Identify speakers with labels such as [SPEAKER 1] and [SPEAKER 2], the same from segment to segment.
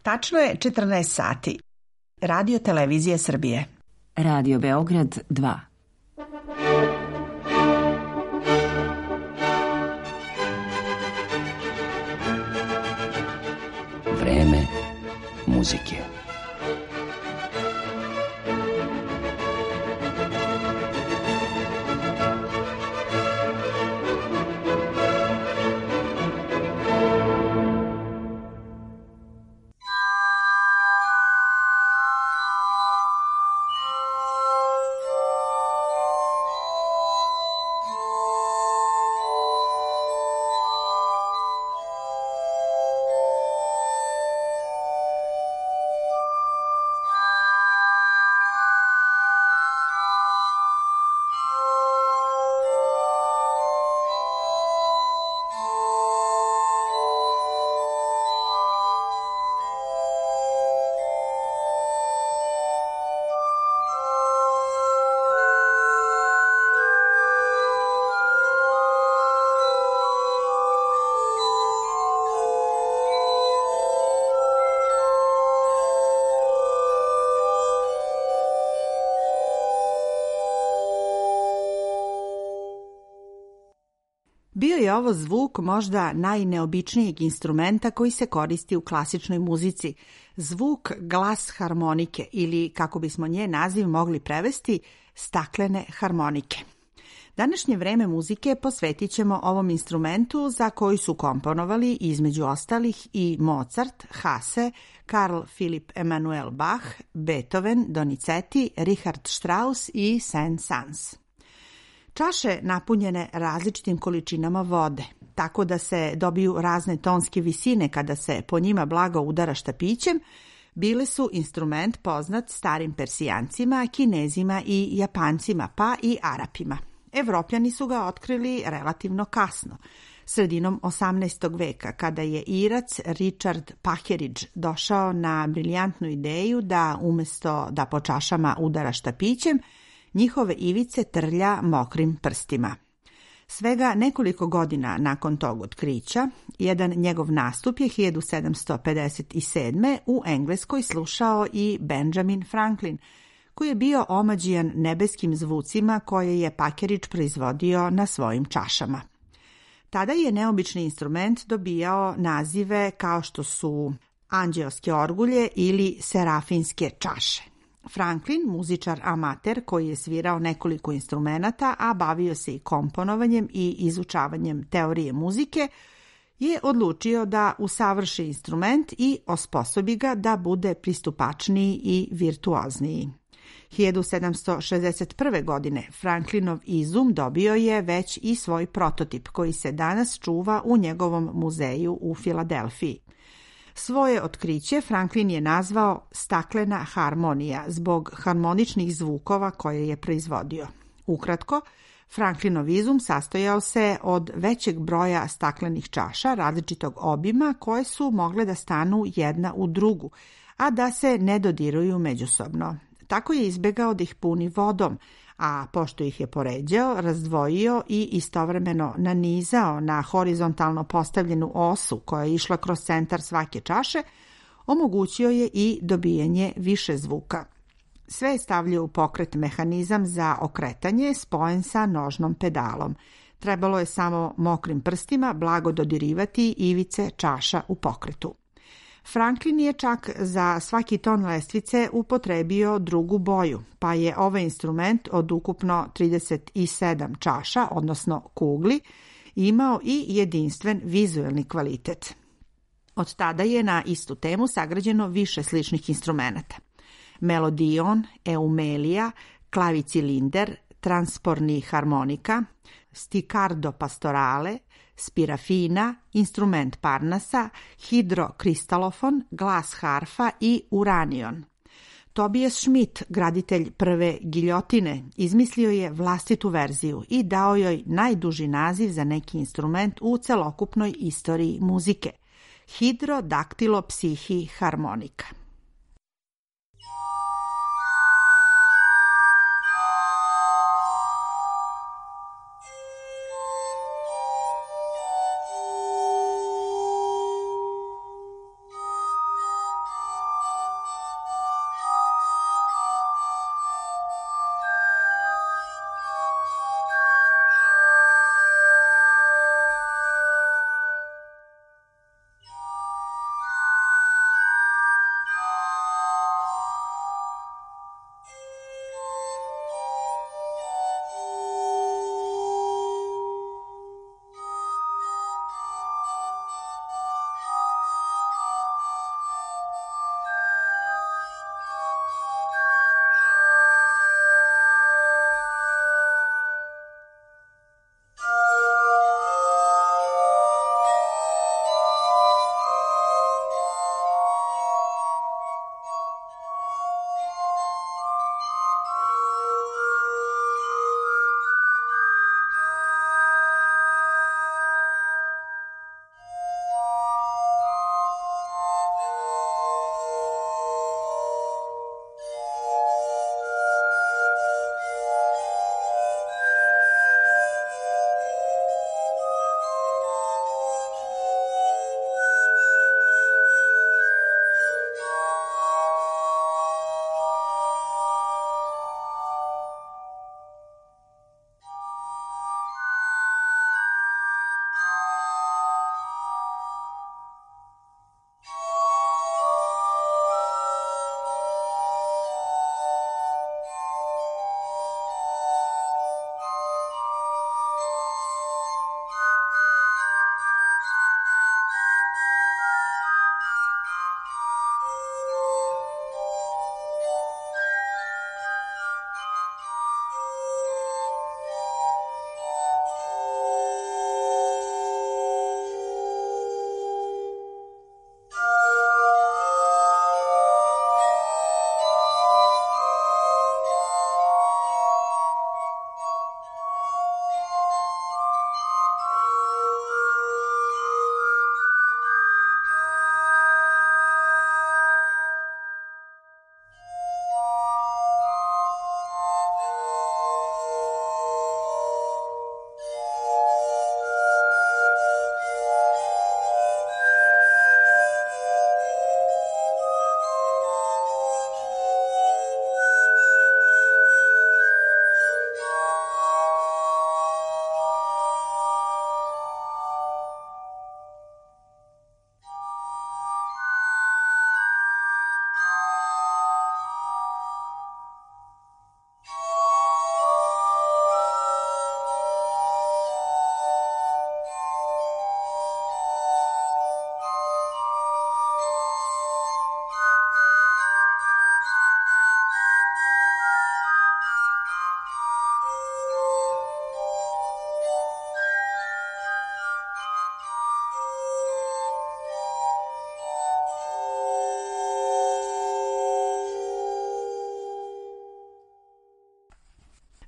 [SPEAKER 1] Tačno je 14 sati. Radio Televizije Srbije.
[SPEAKER 2] Radio Beograd 2.
[SPEAKER 3] Vreme muzike.
[SPEAKER 1] Bio je ovo zvuk možda najneobičnijeg instrumenta koji se koristi u klasičnoj muzici, zvuk glas harmonike ili, kako bismo nje naziv mogli prevesti, staklene harmonike. Današnje vreme muzike posvetit ćemo ovom instrumentu za koji su komponovali između ostalih i Mozart, Hasse, Karl Philipp Emanuel Bach, Beethoven, Donizetti, Richard Strauss i Saint-Saëns. Čaše napunjene različitim količinama vode, tako da se dobiju razne tonske visine kada se po njima blago udara štapićem, bile su instrument poznat starim Persijancima, Kinezima i Japancima, pa i Arapima. Evropljani su ga otkrili relativno kasno, sredinom 18. veka, kada je Irac Richard Pakeridž došao na briljantnu ideju da umjesto da po čašama udara štapićem, njihove ivice trlja mokrim prstima. Svega nekoliko godina nakon tog otkrića, jedan njegov nastup je 1757. u Engleskoj slušao i Benjamin Franklin, koji je bio omađijan nebeskim zvucima koje je Pakeridž proizvodio na svojim čašama. Tada je neobični instrument dobijao nazive kao što su anđeoske orgulje ili serafinske čaše. Franklin, muzičar amater koji je svirao nekoliko instrumenata, a bavio se i komponovanjem i izučavanjem teorije muzike, je odlučio da usavrši instrument i osposobi ga da bude pristupačniji i virtuozniji. 1761. godine Franklinov izum dobio je već i svoj prototip koji se danas čuva u njegovom muzeju u Filadelfiji. Svoje otkriće Franklin je nazvao staklena harmonija zbog harmoničnih zvukova koje je proizvodio. Ukratko, Franklinov izum sastojao se od većeg broja staklenih čaša različitog obima koje su mogle da stanu jedna u drugu, a da se ne dodiruju međusobno. Tako je izbegao da ih puni vodom, a pošto ih je poređao, razdvojio i istovremeno nanizao na horizontalno postavljenu osu koja je išla kroz centar svake čaše, omogućio je i dobijanje više zvuka. Sve je stavljao u pokret mehanizam za okretanje spojen sa nožnom pedalom. Trebalo je samo mokrim prstima blago dodirivati ivice čaša u pokretu. Franklin je čak za svaki ton lestvice upotrebio drugu boju, pa je ovaj instrument od ukupno 37 čaša, odnosno kugli, imao i jedinstven vizuelni kvalitet. Od tada je na istu temu sagrađeno više sličnih instrumenata. Melodion, eumelija, klavicilinder, transporni harmonika, stikardo pastorale, spirafina, instrument Parnasa, hidrokristalofon, glas harfa i uranion. Tobias Schmidt, graditelj prve giljotine, izmislio je vlastitu verziju i dao joj najduži naziv za neki instrument u celokupnoj istoriji muzike – hidrodaktilopsihi harmonika.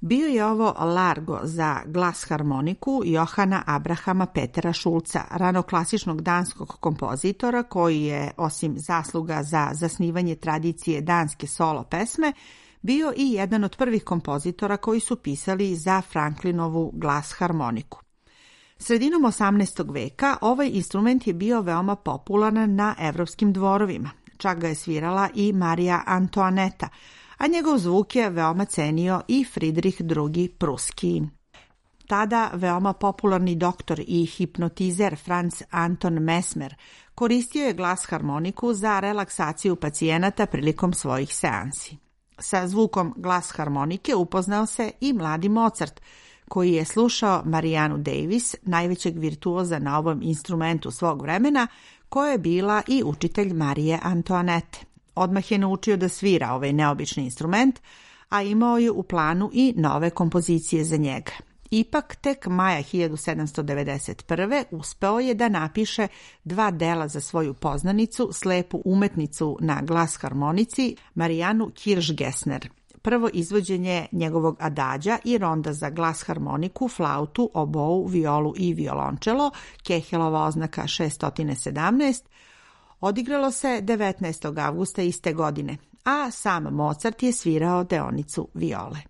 [SPEAKER 1] Bio je ovo Largo za glas harmoniku Johana Abrahama Petera Schulza, ranoklasičnog danskog kompozitora koji je, osim zasluga za zasnivanje tradicije danske solo pesme, bio i jedan od prvih kompozitora koji su pisali za Franklinovu glas harmoniku. Sredinom 18. veka ovaj instrument je bio veoma popularan na evropskim dvorovima, čak ga je svirala i Marija Antoaneta, a njegov zvuk je veoma cenio i Friedrich II. Pruski. Tada veoma popularni doktor i hipnotizer Franz Anton Mesmer koristio je glas harmoniku za relaksaciju pacijenata prilikom svojih seansi. Sa zvukom glas harmonike upoznao se i mladi Mozart, koji je slušao Marijanu Davis, najvećeg virtuoza na ovom instrumentu svog vremena, koja je bila i učitelj Marije Antoanete. Odmah je naučio da svira ovaj neobični instrument, a imao je u planu i nove kompozicije za njega. Ipak, tek maja 1791. uspeo je da napiše 2 dela za svoju poznanicu, slepu umetnicu na glas harmonici, Marijanu Kirschgessner. Prvo izvođenje njegovog adađa i ronda za glas harmoniku, flautu, obou, violu i violončelo, Kehelova oznaka 617, odigralo se 19. avgusta iste godine, a sam Mozart je svirao deonicu viole.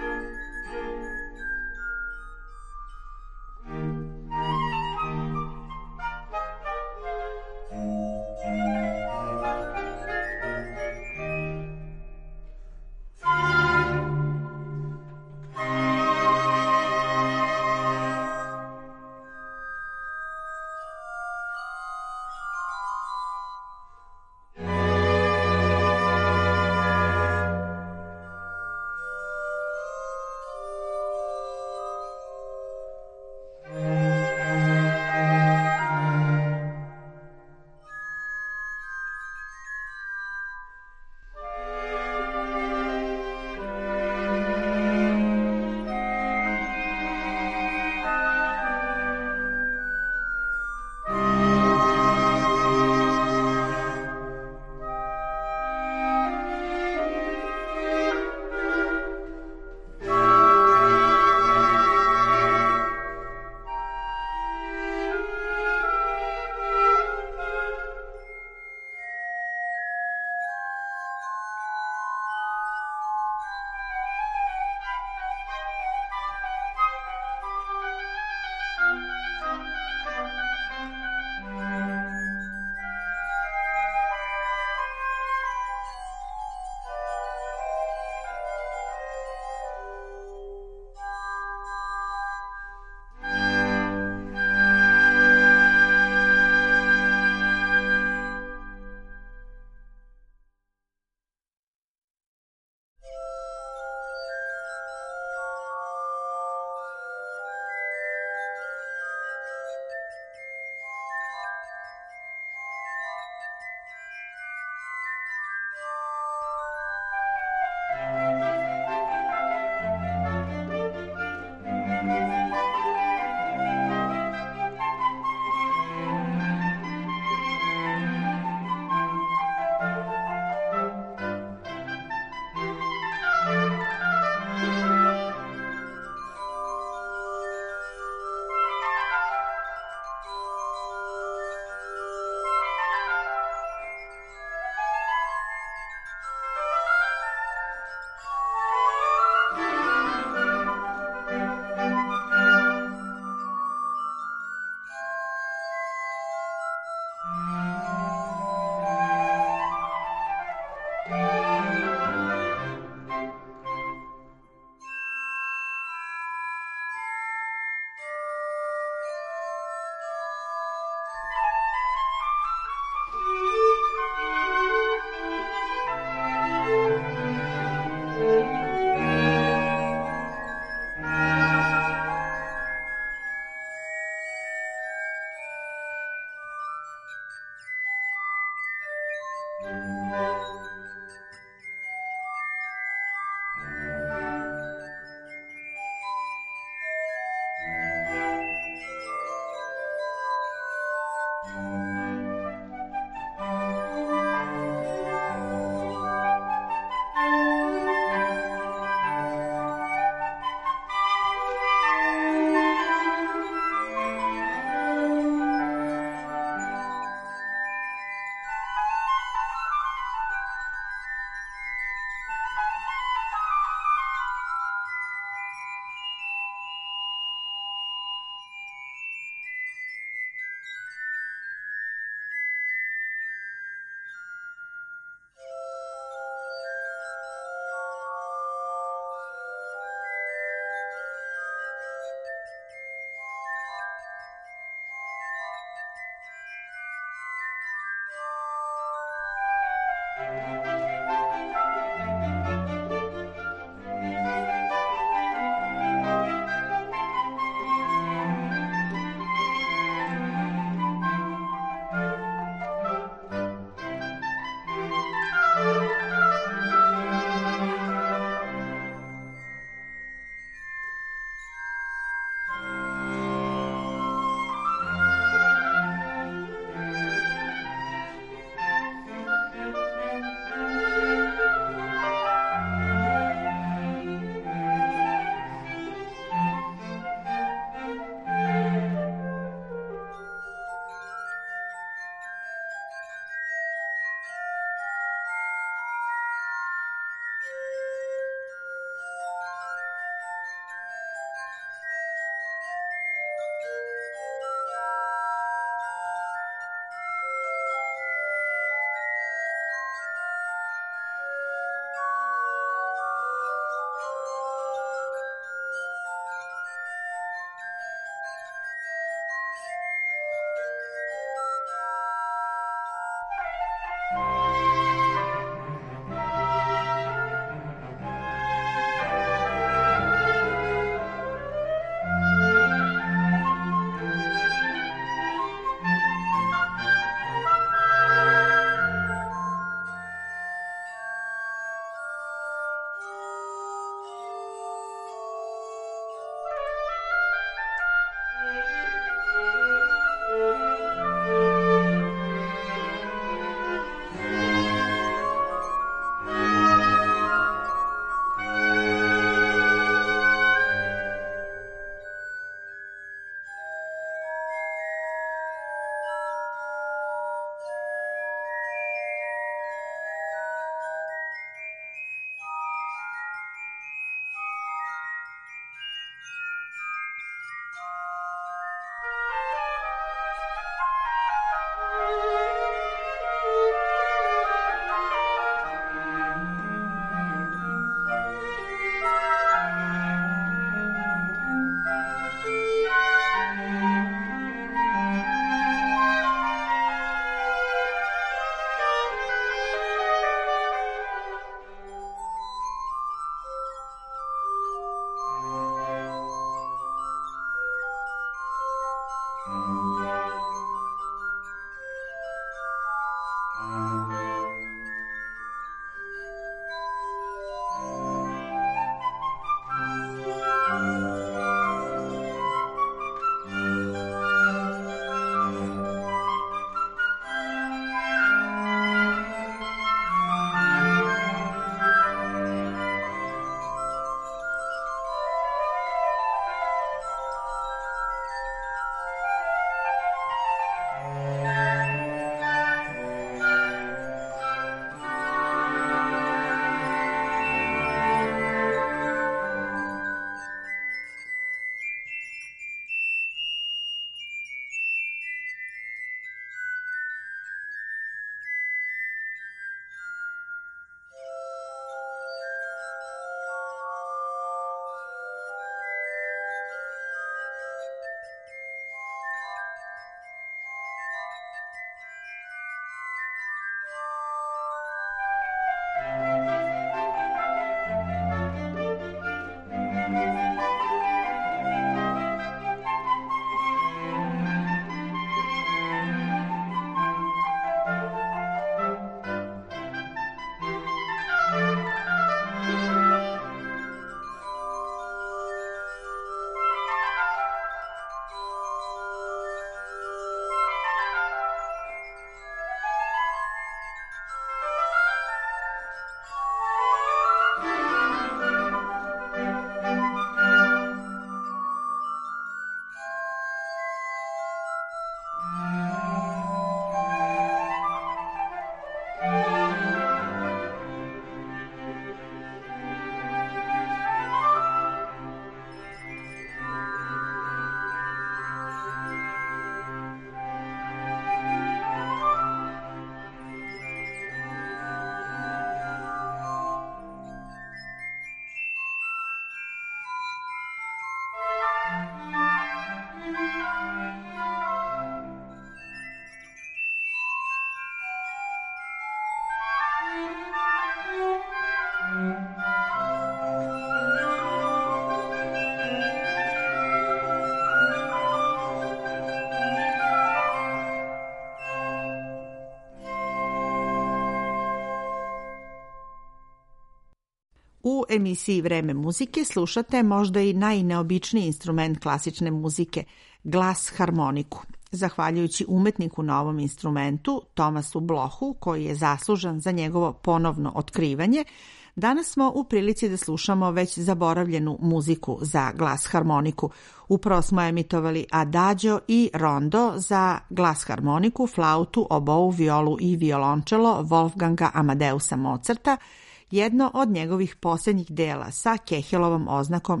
[SPEAKER 1] emisiji Vreme muzike slušate možda i najneobičniji instrument klasične muzike, glas harmoniku. Zahvaljujući umetniku na ovom instrumentu, Thomasu Blochu, koji je zaslužan za njegovo ponovno otkrivanje, danas smo u prilici da slušamo već zaboravljenu muziku za glas harmoniku. Upravo smo emitovali Adagio i Rondo za glas harmoniku, flautu, obou, violu i violončelo Wolfganga Amadeusa Mozarta, jedno od njegovih posljednjih dela sa Kehelovom oznakom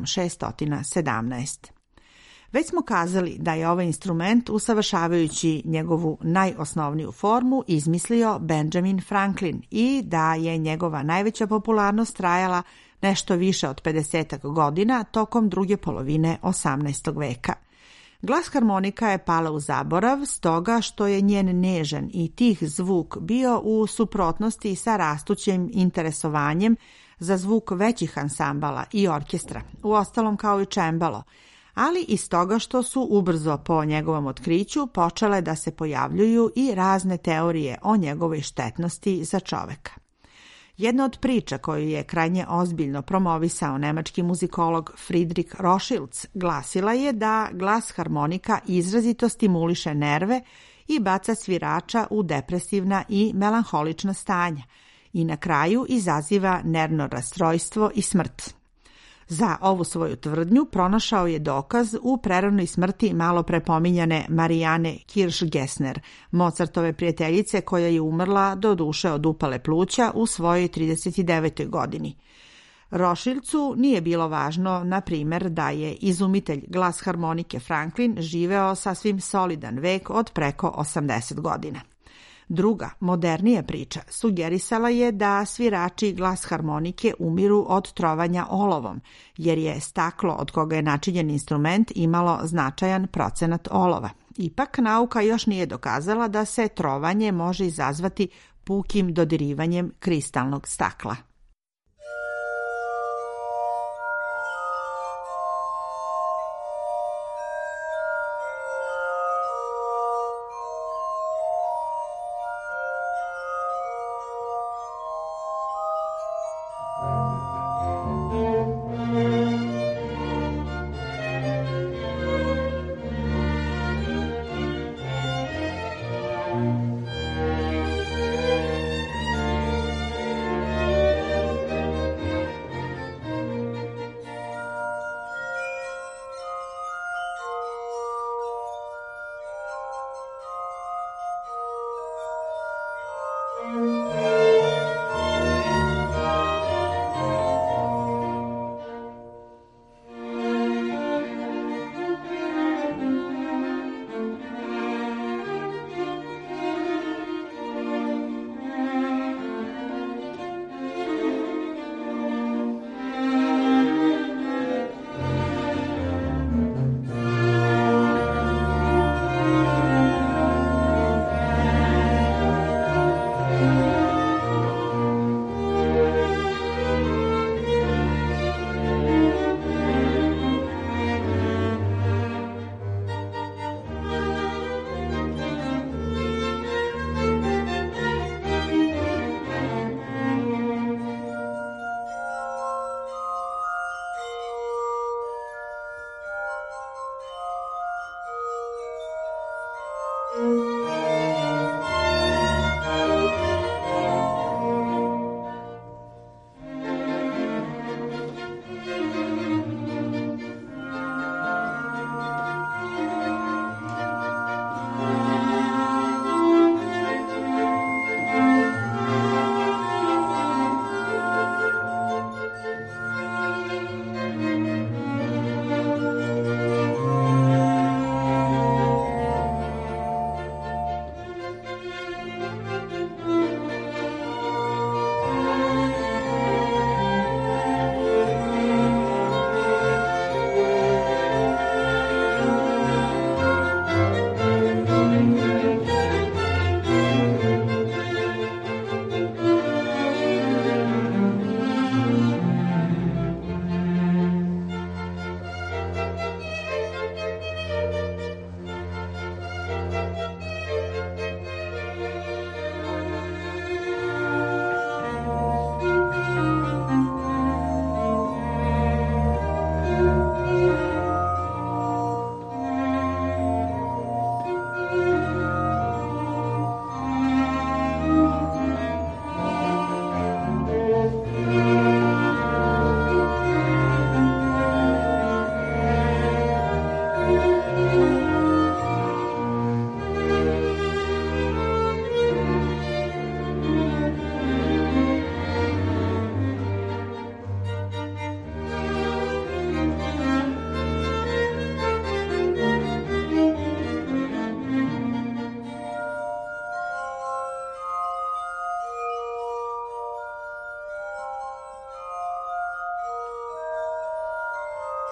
[SPEAKER 1] 617. Već smo kazali da je ovaj instrument, usavršavajući njegovu najosnovniju formu, izmislio Benjamin Franklin i da je njegova najveća popularnost trajala nešto više od 50 godina tokom druge polovine 18. veka. Glas harmonika je pala u zaborav stoga što je njen nežan i tih zvuk bio u suprotnosti sa rastućim interesovanjem za zvuk većih ansambala i orkestra, uostalom kao i čembalo, ali i stoga što su ubrzo po njegovom otkriću počele da se pojavljuju i razne teorije o njegovoj štetnosti za čoveka. Jedna od priča koju je krajnje ozbiljno promovisao nemački muzikolog Friedrich Roschilz glasila je da glas harmonika izrazito stimuliše nerve i baca svirača u depresivna i melanholična stanja i na kraju izaziva nervno rastrojstvo i smrt. Za ovu svoju tvrdnju pronašao je dokaz u preranoj smrti malo prepominjane Marijane Kirsch-Gessner, Mozartove prijateljice koja je umrla do duše od upale pluća u svojoj 39. godini. Rošilcu nije bilo važno, na primjer, da je izumitelj glas harmonike Franklin živeo sasvim solidan vek od preko 80 godina. Druga, modernija priča sugerisala je da svirači glas harmonike umiru od trovanja olovom, jer je staklo od koga je načinjen instrument imalo značajan procenat olova. Ipak, nauka još nije dokazala da se trovanje može izazvati pukim dodirivanjem kristalnog stakla.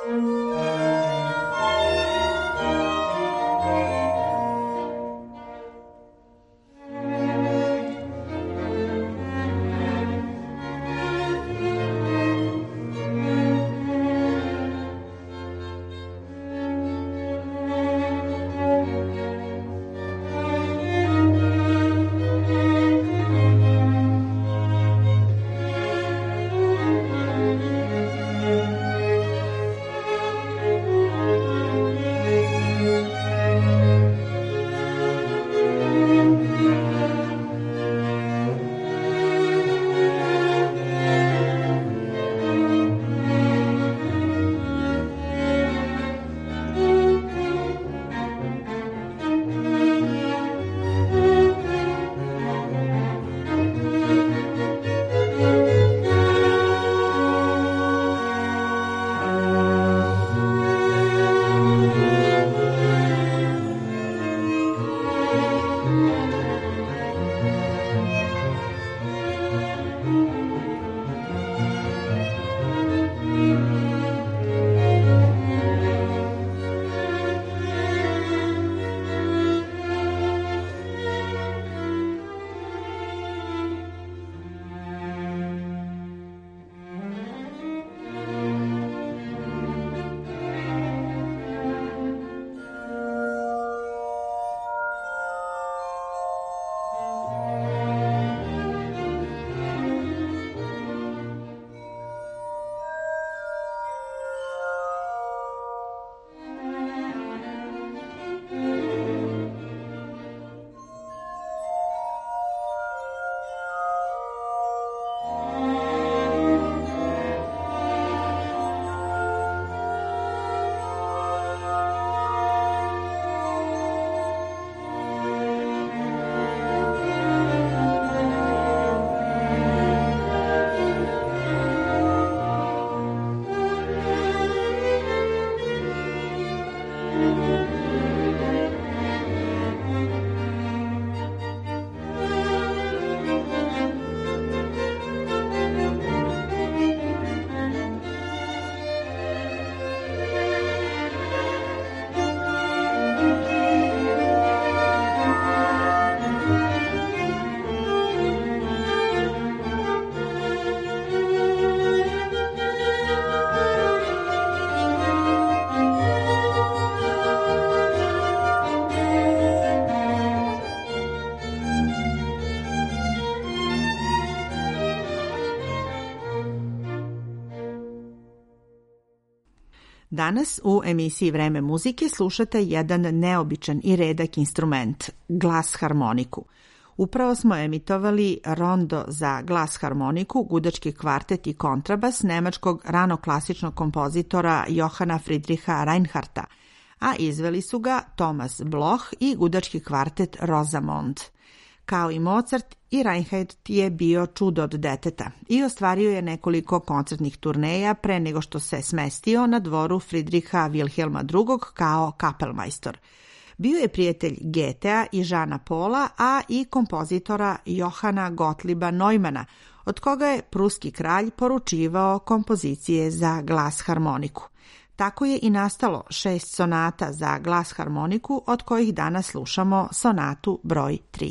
[SPEAKER 1] Danas u emisiji Vreme muzike slušate jedan neobičan i redak instrument, glas harmoniku. Upravo smo emitovali rondo za glas harmoniku, gudački kvartet i kontrabas nemačkog ranoklasičnog kompozitora Johana Friedricha Reinhardta, a izveli su ga Thomas Bloch i gudački kvartet Rosamond. Kao i Mozart, i Reinhardt je bio čudo od deteta i ostvario je nekoliko koncertnih turneja pre nego što se smestio na dvoru Friedricha Wilhelma II. Kao kapelmajstor. Bio je prijatelj Goethea i Žana Pola, a i kompozitora Johana Gottlieba Neumanna, od koga je pruski kralj poručivao kompozicije za glas harmoniku. Tako je i nastalo 6 sonata za glas harmoniku, od kojih danas slušamo sonatu broj 3.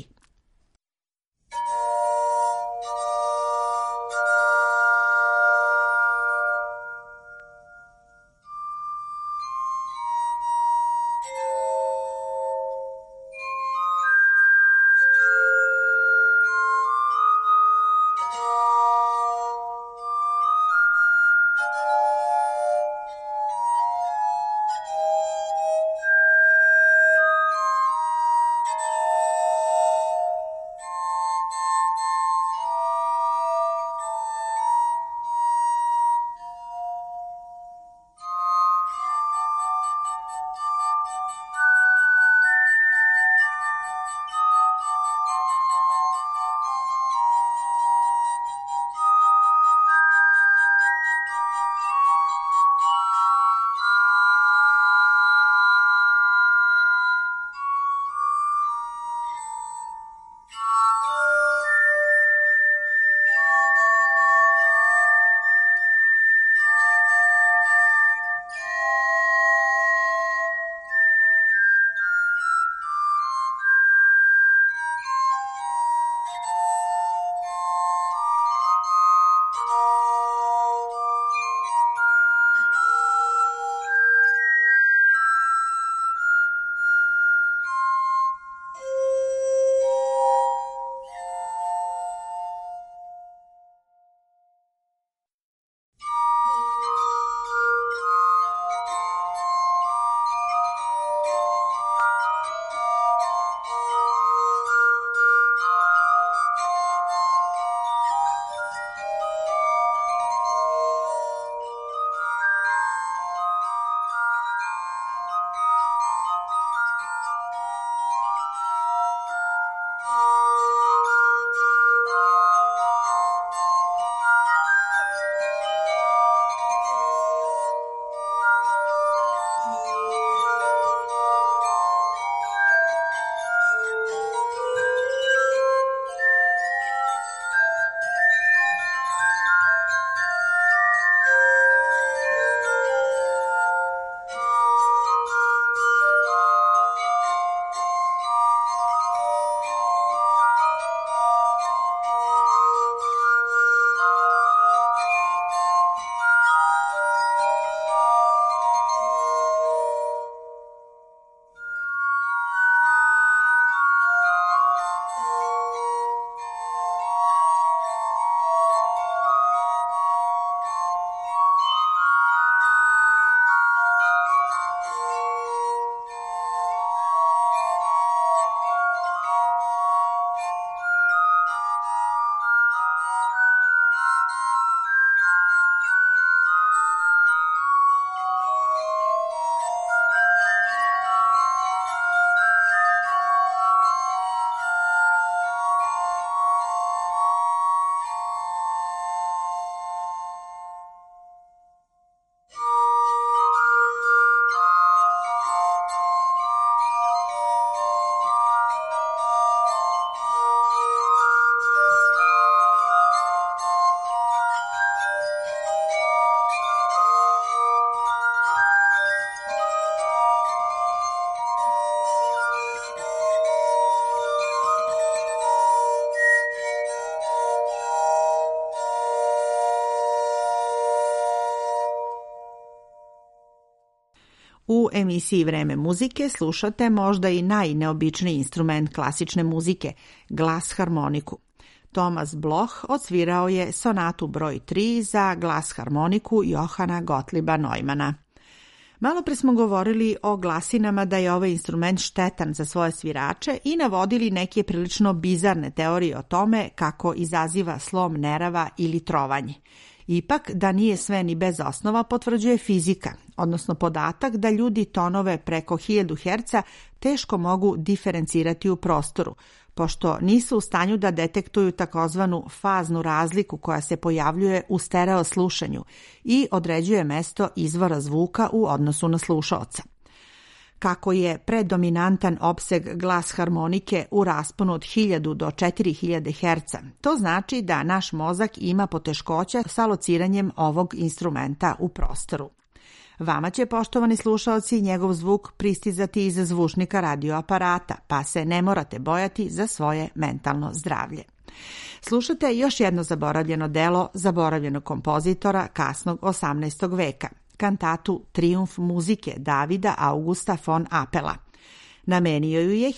[SPEAKER 1] U emisiji Vreme muzike slušate možda i najneobičniji instrument klasične muzike, glas harmoniku. Thomas Bloch odsvirao je sonatu broj 3 za glas harmoniku Johana Gottlieba Neumanna. Malopre smo govorili o glasinama da je ovaj instrument štetan za svoje svirače i navodili neke prilično bizarne teorije o tome kako izaziva slom nerava ili trovanje. Ipak, da nije sve ni bez osnova potvrđuje fizika, odnosno podatak da ljudi tonove preko 1000 Hz teško mogu diferencirati u prostoru, pošto nisu u stanju da detektuju takozvanu faznu razliku koja se pojavljuje u stereo slušanju i određuje mesto izvora zvuka u odnosu na slušaoca. Kako je predominantan opseg glas harmonike u rasponu od 1000 do 4000 Hz, to znači da naš mozak ima poteškoća sa lociranjem ovog instrumenta u prostoru. Vama će, poštovani slušaoci, njegov zvuk pristizati iz zvučnika radioaparata, pa se ne morate bojati za svoje mentalno zdravlje. Slušate još jedno zaboravljeno delo zaboravljenog kompozitora kasnog 18. veka, kantatu Trijumf muzike Davida Augusta von Apela. Namenio ju je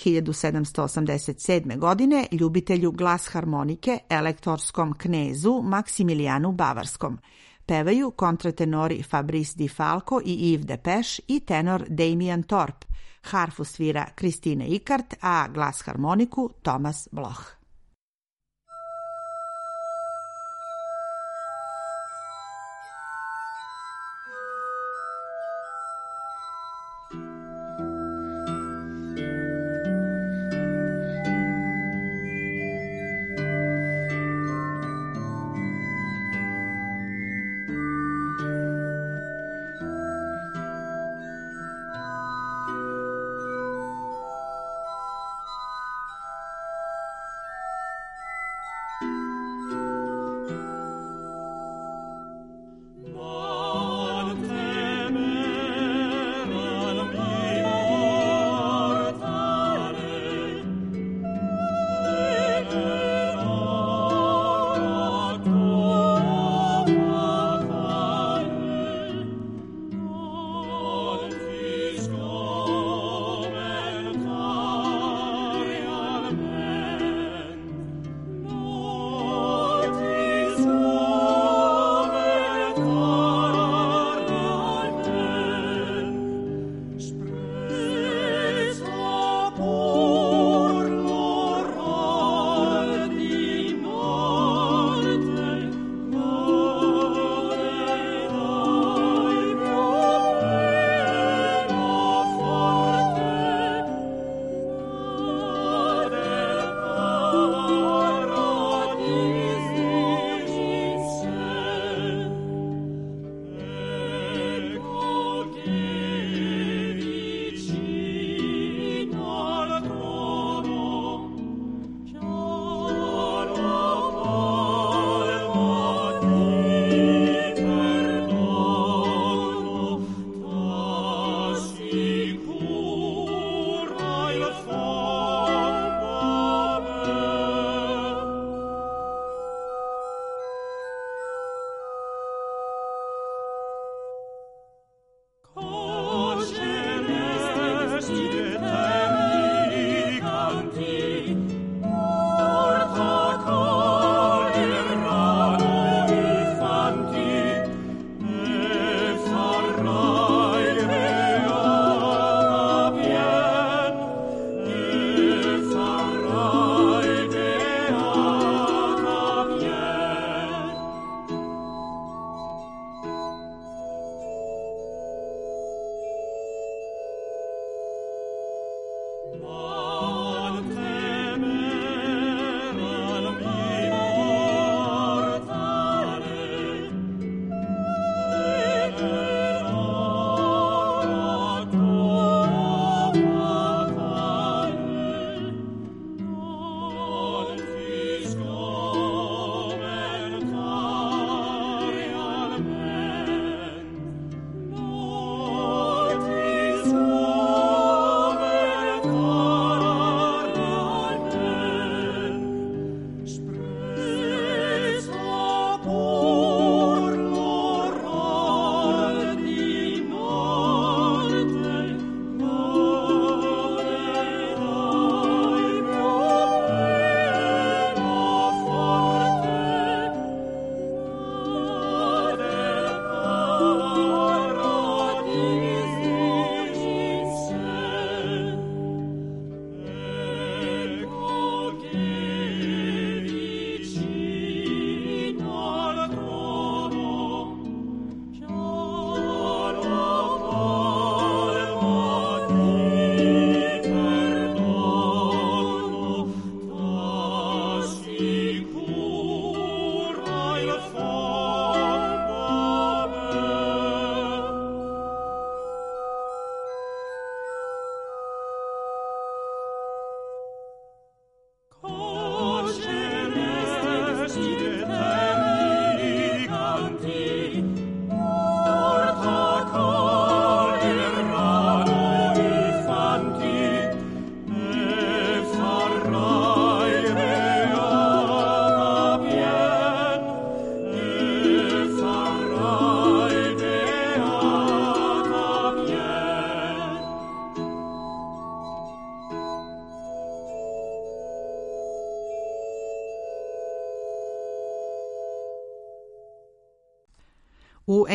[SPEAKER 1] 1787. godine ljubitelju glas harmonike elektorskom knezu Maksimilijanu Bavarskom. Pevaju kontratenori Fabrice Di Falco i Yves Depech i tenor Damien Thorpe. Harfu svira Christine Ikart, a glas harmoniku Thomas Bloch.
[SPEAKER 4] Molte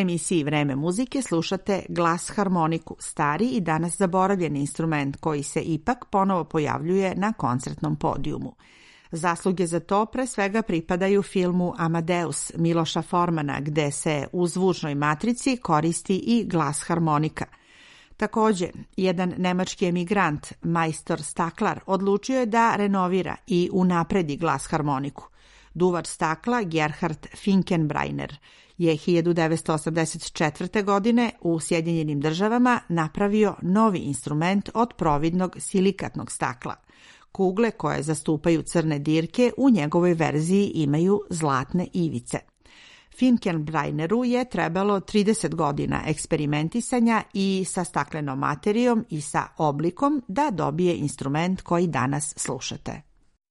[SPEAKER 1] emisiji Vreme muzike slušate glas harmoniku, stari i danas zaboravljeni instrument koji se ipak ponovo pojavljuje na koncertnom podijumu. Zasluge za to pre svega pripadaju filmu Amadeus Miloša Formana, gde se u zvučnoj matrici koristi i glas harmonika. Takođe, jedan nemački emigrant, majstor staklar, odlučio je da renovira i unapredi glas harmoniku. Duvar stakla Gerhard Finkenbreiner je 1984. godine u Sjedinjenim Državama napravio novi instrument od providnog silikatnog stakla. Kugle koje zastupaju crne dirke u njegovoj verziji imaju zlatne ivice. Finkenbreineru je trebalo 30 godina eksperimentisanja i sa staklenom materijom i sa oblikom da dobije instrument koji danas slušate.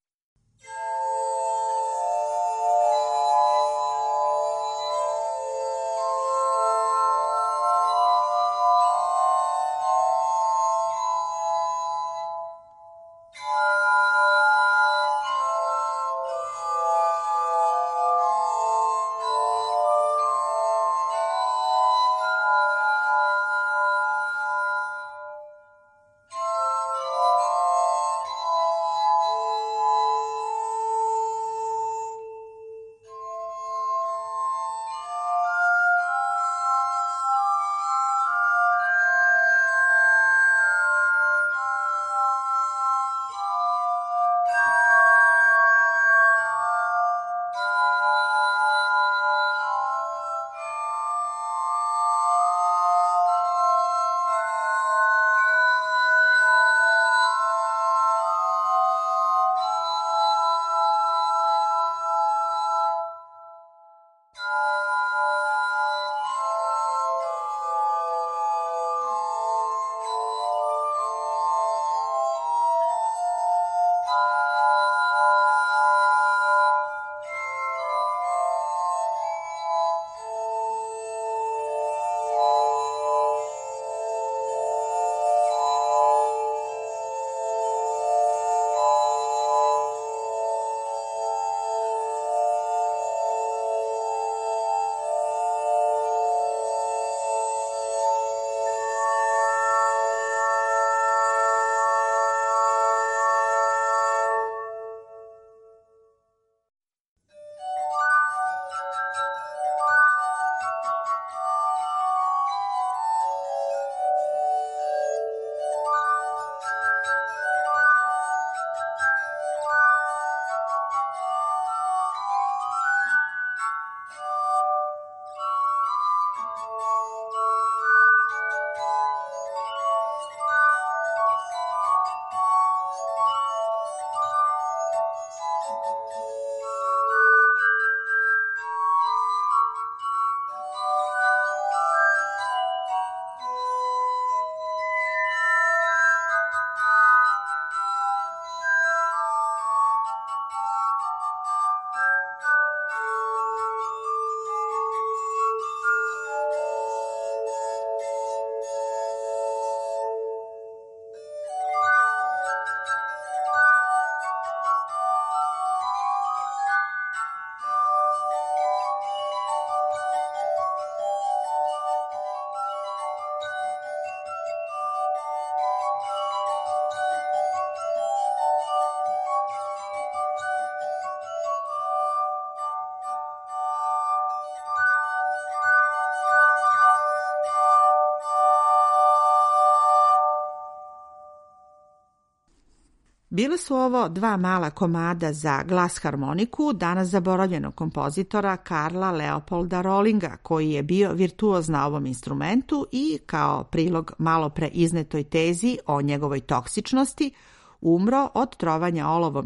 [SPEAKER 1] Bile su ovo dva mala komada za glas harmoniku danas zaboravljenog kompozitora Karla Leopolda Rollinga, koji je bio virtuoz na ovom instrumentu i, kao prilog malopre iznetoj tezi o njegovoj toksičnosti, umro od trovanja olovom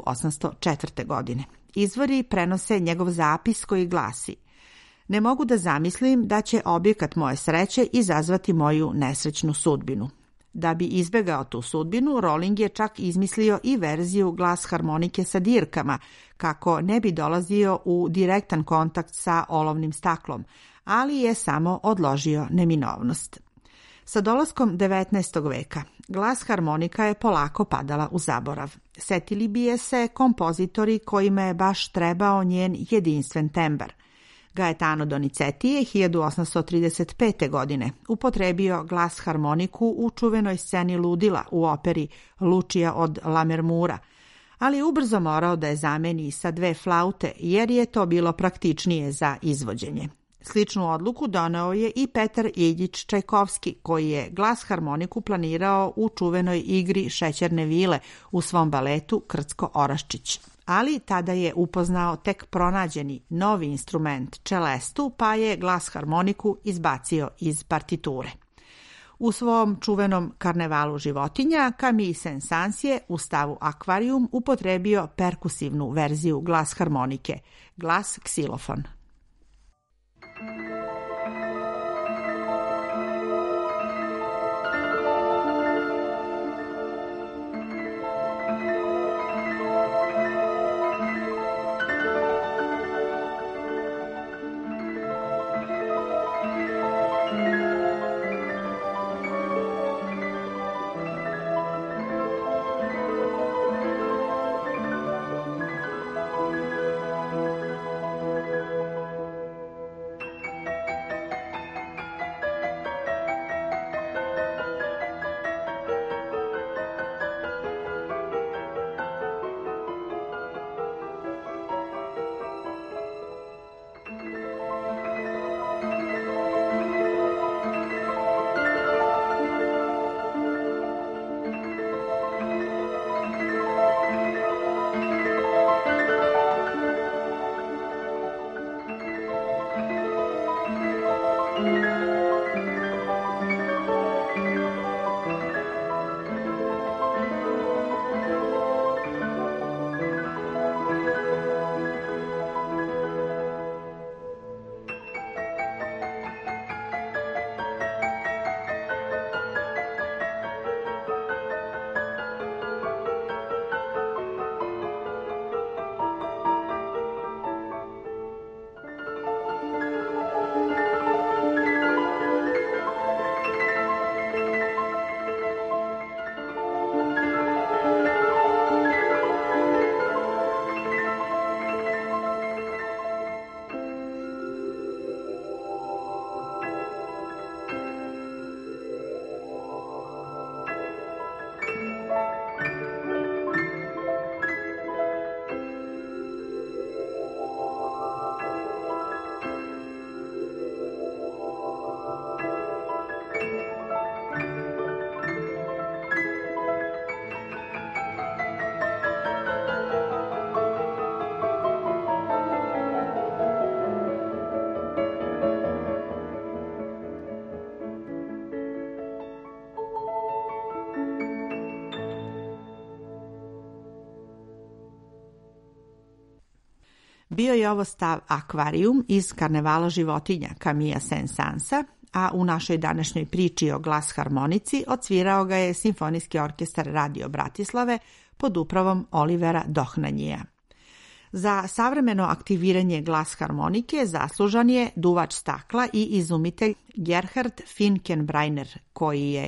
[SPEAKER 1] 1804. godine. Izvori prenose njegov zapis koji glasi: "Ne mogu da zamislim da će objekat moje sreće izazvati moju nesrećnu sudbinu." Da bi izbegao tu sudbinu, Rolling je čak izmislio i verziju glas harmonike sa dirkama, kako ne bi dolazio u direktan kontakt sa olovnim staklom, ali je samo odložio neminovnost. Sa dolaskom 19. veka, glas harmonika je polako padala u zaborav. Setili bi je se kompozitori kojima je baš trebao njen jedinstven tembr. Gaetano Donizetti je 1835. godine upotrebio glas harmoniku u čuvenoj sceni Ludila u operi Lučija od Lammermoora, ali ubrzo morao da je zameni sa 2 flaute jer je to bilo praktičnije za izvođenje. Sličnu odluku doneo je i Petar Iljić Čajkovski, koji je glas harmoniku planirao u čuvenoj igri Šećerne vile u svom baletu Krcko Oraščić. Ali tada je upoznao tek pronađeni novi instrument čelestu, pa je glas harmoniku izbacio iz partiture. U svom čuvenom Karnevalu životinja Camille Saint-Saëns je u stavu Akvarijum upotrebio perkusivnu verziju glas harmonike, glas ksilofon. Bio je ovo stav Akvarijum iz Karnevala životinja Camille Saint-Saënsa, a u našoj današnjoj priči o glas harmonici odsvirao ga je Simfonijski orkestar Radio Bratislave pod upravom Olivera Dohnanjija. Za savremeno aktiviranje glas harmonike zaslužan je duvač stakla i izumitelj Gerhard Finkenbreiner, koji je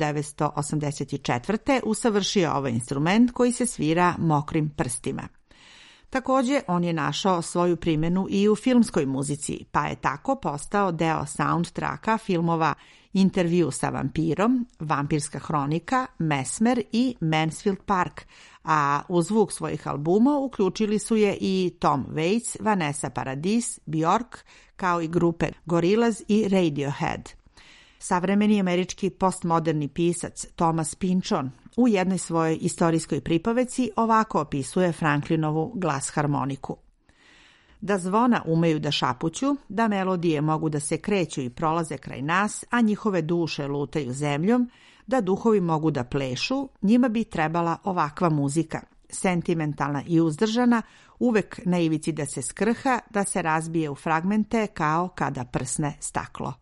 [SPEAKER 1] 1984. usavršio ovaj instrument koji se svira mokrim prstima. Također, on je našao svoju primjenu i u filmskoj muzici, pa je tako postao deo soundtracka filmova Intervju sa vampirom, Vampirska hronika, Mesmer i Mansfield Park, a u zvuk svojih albuma uključili su je i Tom Waits, Vanessa Paradis, Bjork, kao i grupe Gorillaz i Radiohead. Savremeni američki postmoderni pisac Thomas Pynchon u jednoj svojoj istorijskoj pripoveci ovako opisuje Franklinovu glas harmoniku. Da zvona umeju da šapuću, da melodije mogu da se kreću i prolaze kraj nas, a njihove duše lutaju zemljom, da duhovi mogu da plešu, njima bi trebala ovakva muzika, sentimentalna i uzdržana, uvek na ivici da se skrha, da se razbije u fragmente kao kada prsne staklo.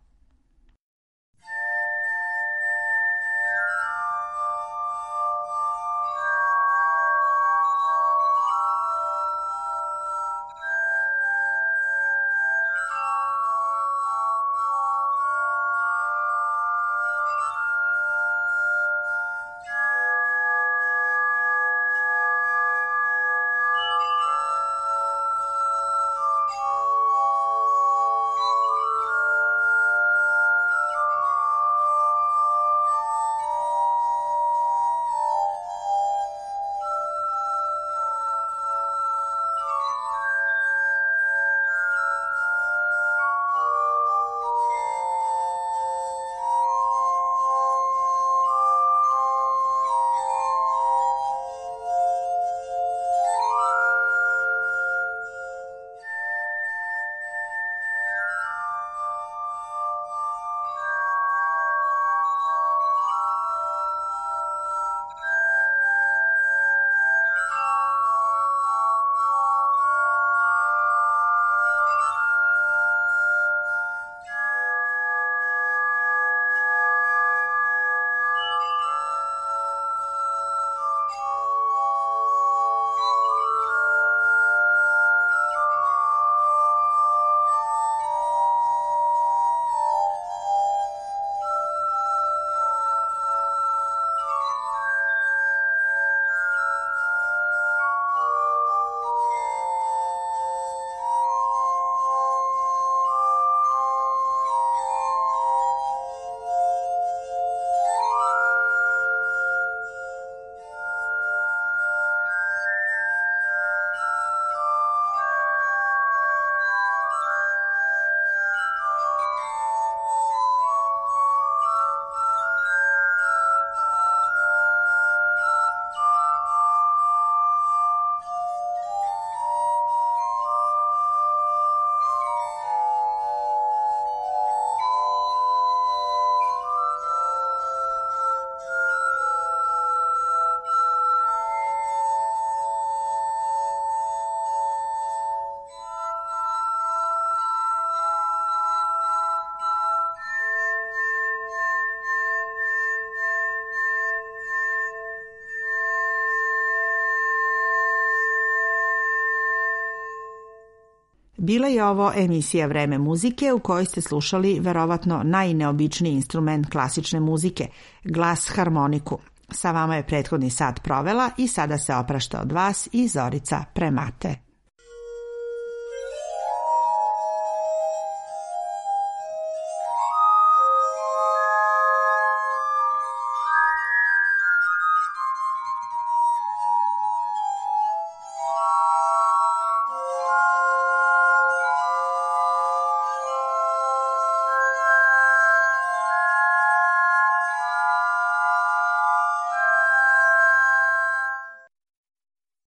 [SPEAKER 1] Bila je ovo emisija Vreme muzike u kojoj ste slušali verovatno najneobičniji instrument klasične muzike, glas harmoniku. Sa vama je prethodni sat provela i sada se oprašta od vas i Zorica Premate.